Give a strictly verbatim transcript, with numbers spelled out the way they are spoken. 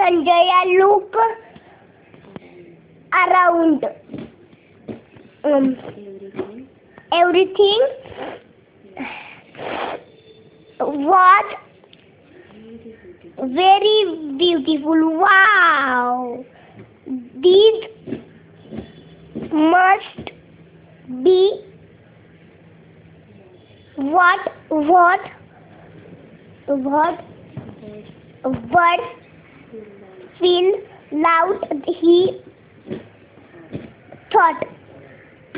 Sanjaya looked around. Um, everything was very beautiful. Wow! These must be what what what birds feel loud, he thought.